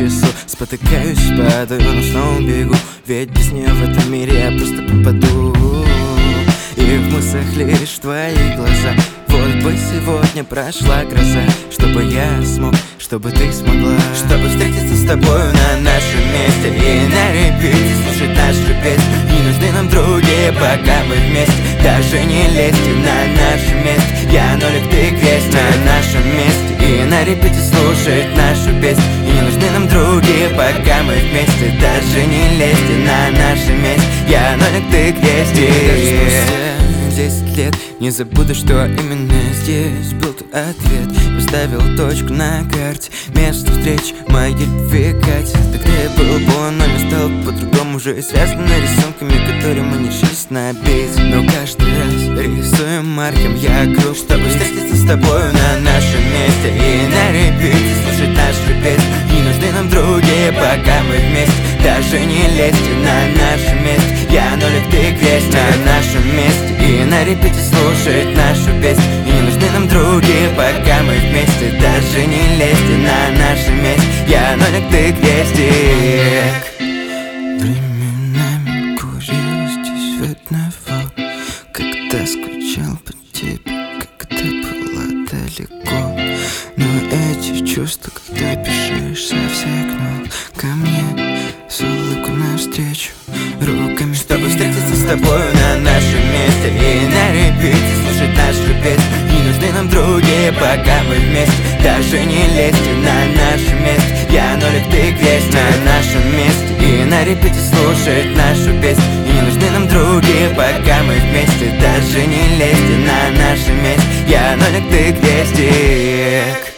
часу. Спотыкаюсь, падаю, но снова бегу, ведь без нее в этом мире я просто пропаду. И в мыслях лишь твои глаза. Вот бы сегодня прошла гроза, чтобы я смог, чтобы ты смогла, чтобы встретиться с тобою на нашем месте и на репите слушать нашу песню. Не нужны нам другие, пока мы вместе. Даже не лезьте на нашем месте. Я нолик, ты грязь на нашем месте. И на репите слушать нашу песню. И не нужны нам другие, пока мы вместе. Даже не лезьте на нашем месте. Я нолик, ты грязь. 10 лет не забуду, что именно здесь был твой ответ. Поставил точку на карте, место встреч моей любви, Катя. Тогда я был полон, но не стал по-другому. Уже связано рисунками, которые мы не решились набить. Но каждый раз рисуем марком я круг, чтобы встретиться с тобою на нашем месте. И на репите слушать нашу песню. Не нужны нам другие, пока мы вместе. Даже не лезьте на нашем месте. Я нолик, ты грязь на нашем месте. И на репите слушать нашу песню. И не нужны нам другие, пока мы вместе. Даже не лезьте на нашем месте. Я нолик, ты грязник. Временами курил здесь в одного, когда скучал по тебе, когда была далеко. Но эти чувства, когда бежишь со всех ног ко мне, с улыбкой навстречу, руками, чтобы встретиться с тобою на нашем месте. И на репите слушать нашу песню. Не нужны нам другие, пока мы вместе. Даже не лезьте на нашем месте. Я нолик, ты грязь на нашем месте. И на репите слушать нашу песню. И не нужны нам другие, пока мы вместе. Даже не лезьте на нашем месте. Я нолик, ты грязник.